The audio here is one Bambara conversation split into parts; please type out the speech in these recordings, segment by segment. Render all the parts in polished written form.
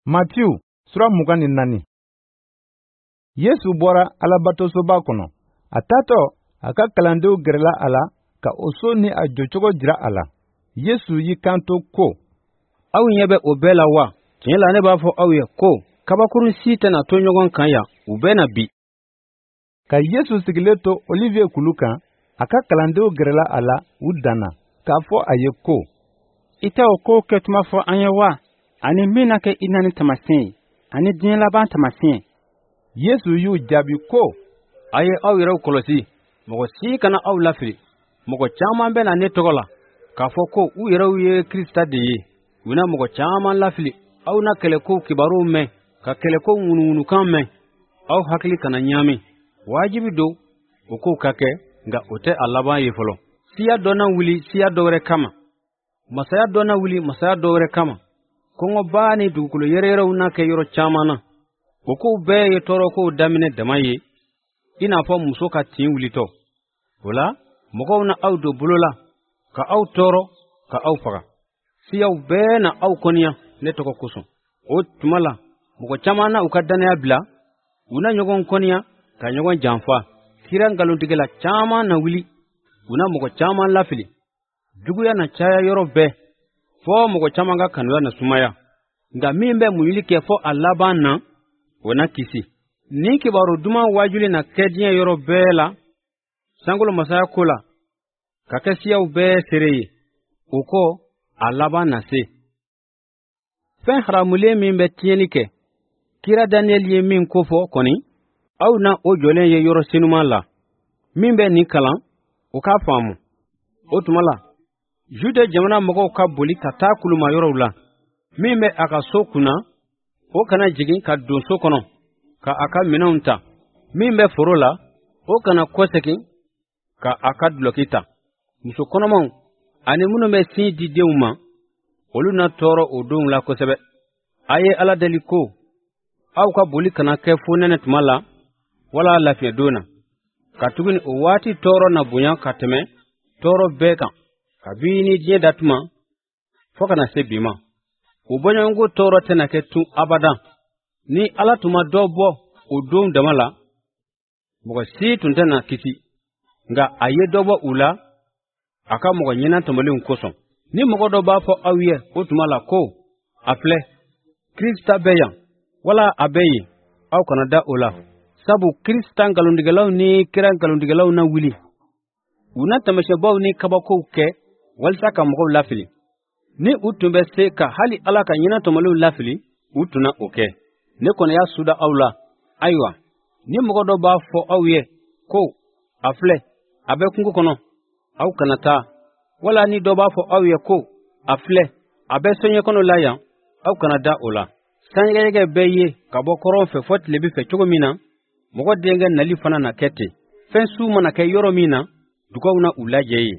Matthieu sura 24. Yesu bɔra alabatosoba kɔnɔ. A taatɔ, a ka kalandenw gɛrɛla a la ka o so ni a jɔcogo jira a la. Yesu y'i kanto ko: Aw ɲɛ bɛ o bɛɛ la wa? Tiɲɛ la ne b'a fɔ aw ye ko kabakurun si tɛna to ɲɔgɔn kan yan, u bɛ na bi. Ka Yesu sigilen to Olivier kulu kan, a ka kalandenw gɛrɛla a la, u danna k'a fɔ a ye ko: I tɛ o ko kɛtuma fɔ an ye wa? Ani min na kɛ i na ni taamasiyɛn ye, ani diɲɛ laban taamasiyɛn. Yesu y'u jaabi ko: A ye aw yɛrɛw kɔlɔsi, mɔgɔ si kana aw lafili. Mɔgɔ caman bɛ na ne tɔgɔ la, k'a fɔ ko u yɛrɛw ye Kirista de ye. U na mɔgɔ caman lafili. Aw na kɛlɛko kibaruw mɛn, ka kɛlɛko ŋunuŋunukan mɛn. Aw hakili kana ɲaami. Waajibi don, o kow ka kɛ, nka o tɛ a laban ye fɔlɔ. Siya dɔ na wuli siya dɔ wɛrɛ kama. Masaya dɔ na wuli masaya dɔ wɛrɛ kama. Kɔngɔbaa ni dugukolo yɛrɛyɛrɛw na kɛ yɔrɔ caman na. O kow bɛɛ ye tɔɔrɔkow daminɛ dama ye, i n'a fɔ muso ka tin wulitɔ. O la, mɔgɔw na aw don bolo la, ka aw tɔɔrɔ, ka aw faga. Siyaw bɛɛ na aw kɔniya ne tɔgɔ kosɔn. O tuma la, mɔgɔ caman na u ka danaya bila, u na ɲɔgɔn kɔniya, ka ɲɔgɔn janfa. Kira ngalontigɛla caman na wuli, u na mɔgɔ caman lafili. Juguya na caya yɔrɔ bɛɛ, fɔ mɔgɔ caman ka kanuya na sumaya. Nka min bɛ muɲuli kɛ fɔ a laban na, o na kisi. Ni kibaru duman wajuli na kɛ diɲɛ yɔrɔ bɛɛ la, sankolo masaya ko la, ka kɛ siyaw bɛɛ sere ye. O kɔ, a laban na se. Fɛn haramulen min bɛ tiɲɛni kɛ, kira Daniel ye min ko fɔ kɔni, aw na o jɔlen ye yɔrɔ senuman la. Min bɛ nin kalan, o k'a faamu. O tuma la, Jude jamana mɔgɔw ka boli ka taa kuluma yɔrɔw la. Min bɛ a ka so kunna, o kana jigin ka don so kɔnɔ, ka a ka minɛnw ta. Min bɛ foro la, o kana kɔsegin, ka a ka duloki ta. Muso kɔnɔmaw ani minnu bɛ sin di denw ma, olu na tɔɔrɔ o donw la kosɛbɛ. A ye Ala deli ko, aw ka boli kana kɛ fonɛnɛ tuma la, wala lafiya don na. Ka tuguni o waati tɔɔrɔ na bonya ka tɛmɛ tɔɔrɔ bɛɛ kan. Kabini diɲɛ datuma, fɔ kana se bi ma. O bɔɲɔgɔnko tɔɔrɔ tɛna kɛ tun abadan. Ni Ala tun ma dɔ bɔ o don dama la, mɔgɔ si tun tɛna kisi. Nka a ye dɔ bɔ u la, a ka mɔgɔ ɲɛna tɛmɛlenw kosɔn. Ni mɔgɔ dɔ b'a fɔ aw ye o tuma la ko, a filɛ, Kirista bɛ yan, wala a bɛ yen, aw kana da o la. Sabu Kirista ngalontigɛlaw ni kira ngalontigɛlaw na wuli. U na taamasiyɛnbaw ni kabakow kɛ, walasa ka mɔgɔw lafili. Ni u tun bɛ se ka hali Ala ka ɲɛna tɔmɔlenw lafili, u tun na o kɛ. Ne kɔni y'a suda aw la. Ayiwa, ni mɔgɔ dɔ b'a fɔ aw ye ko, a filɛ, a bɛ kungo kɔnɔ, aw kana taa. Wala ni dɔ b'a fɔ aw ye ko, a filɛ, a bɛ soɲɛ kɔnɔ la yan, aw kana da o la. Sanjɛgɛjɛgɛ bɛ ye ka bɔ kɔrɔn fɛ fɔ tilebi fɛ cogo min na, mɔgɔ denkɛ nali fana na kɛ ten. Fɛn su mana kɛ yɔrɔ min na, dugaw na u lajɛ ye.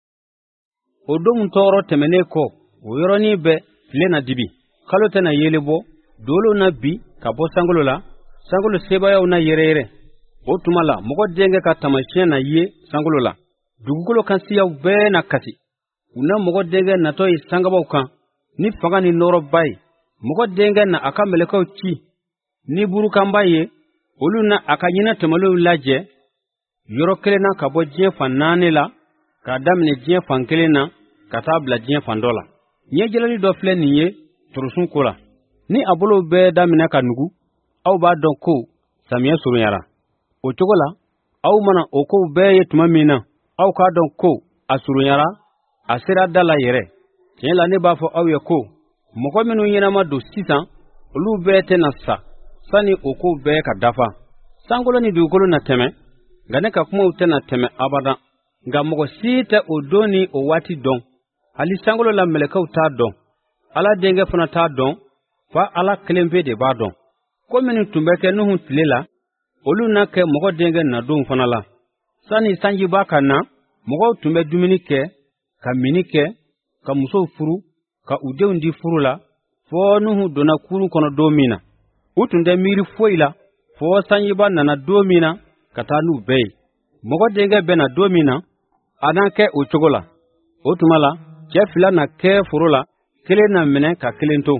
O don tɔɔrɔ tɛmɛnen kɔ, o yɔrɔnin bɛ tile na dibi. Kalo tɛna yele bɔ, dolo na bi ka bɔ sankolo la, sankolo sebayaw na yɛrɛyɛrɛ. O tuma la, mɔgɔ denkɛ ka taamasiyɛn na ye sankolo la. Dugukolo kan siyaw bɛɛ na kasi. U na mɔgɔ denkɛ natɔ ye sangabaw kan, ni fanga ni nɔrɔba ye. Mɔgɔ denkɛ na a ka mɛlɛkɛw ci, ni burukanba ye, olu na a ka ɲɛna tɛmɛlenw lajɛ, yɔrɔ kelen na ka bɔ diɲɛ fan 4 la, k'a daminɛ diɲɛ fan 1 na, ka taa bila diɲɛ fan dɔ la. Ɲɛjɛlɛli dɔ filɛ nin ye torosun ko la. Ni a bolo bɛɛ daminɛ ka nugu, aw b'a dɔn ko samiyɛ surunyara. O cogo la, aw mana o kow bɛɛ ye tuma min na, aw k'a dɔn ko a surunyara, a sera da la yɛrɛ. Tiɲɛ la ne b'a fɔ aw ye ko, mɔgɔ minnu ɲɛnama don sisan, olu bɛɛ tɛna sa, sani o kow bɛɛ ka dafa. Sankolo ni dugukolo na tɛmɛ, nka ne ka kumaw tɛna tɛmɛ abadan. Nka mɔgɔ si tɛ o don ni o waati dɔn. Hali sankolo la mɛlɛkɛw t'a dɔn. Ala denkɛ fana t'a dɔn, fa Ala kelen pe de b'a dɔn. Ko minnu tun bɛ kɛ Nuhun tile la, olu na kɛ mɔgɔ denkɛ nadonw fana la. Sani sanjiba ka na, mɔgɔw tun bɛ dumuni kɛ, ka mini kɛ, ka musow furu, ka u denw di furu la, fɔ Nuhu donna kurun kɔnɔ don min na. U tun tɛ miiri foyi la, fɔ sanjiba nana don min na, ka taa n'u bɛɛ ye. Mɔgɔ denkɛ bɛna don min na, a na kɛ o cogo la. O tuma la, cɛ 2 na kɛ foro la, kelen na minɛ ka kelen to.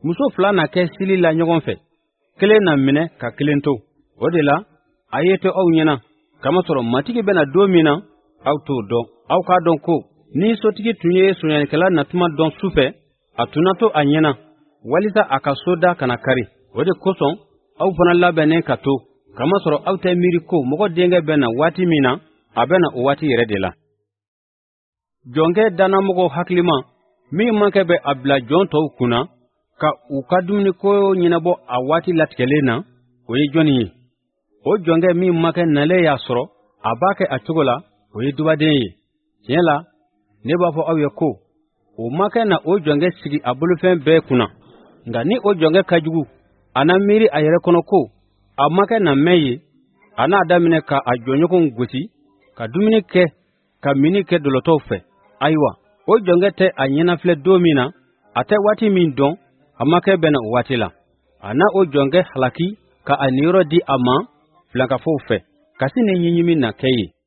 muso fila na kɛ sili la ɲɔgɔn fɛ kelen na minɛ ka kelen to o de la a ye to aw ɲɛna kamasɔrɔ matigi bɛna don min na aw t'o dɔn aw k'a dɔn ko ni sotigi tun ye sonyalikɛla natuma dɔn su fɛ a tun na to a ɲɛna walisa a ka so da kana kari o de kosɔn aw fana labɛnnen ka to kamasɔrɔ aw tɛ miiri ko mɔgɔ denkɛ bɛna waati min na a bɛna o waati yɛrɛ de la jɔnkɛ dannamɔgɔw hakilima min mankɛ bɛ a bila jɔn tɔw kunna ka u ka dumuniko ɲɛnabɔ a waati latigɛlen na o ye jɔnni ye o jɔnkɛ min mankɛ nalen y'a sɔrɔ a b'a kɛ a cogo la o ye dubaden ye tiɲɛ la ne b'a fɔ aw ye ko o mankɛ na o jɔnkɛ sigi a bolofɛn bɛɛ kunna nka ni o jɔnkɛ ka jugu a na miiri a yɛrɛ kɔnɔ ko a mankɛ na mɛn ye a n'a daminɛ ka a jɔɲɔgɔnw gosi ka dumuni kɛ ka mini kɛ dɔlɔtɔw fɛ ayiwa o jɔnkɛ tɛ a ɲɛnafilɛ don min na a tɛ waati min dɔn a mankɛ bɛna o waati la a n'a o jɔnkɛ halaki ka a niyɔrɔ di a ma filankafow fɛ kasi ni ɲiɲimi na kɛ ye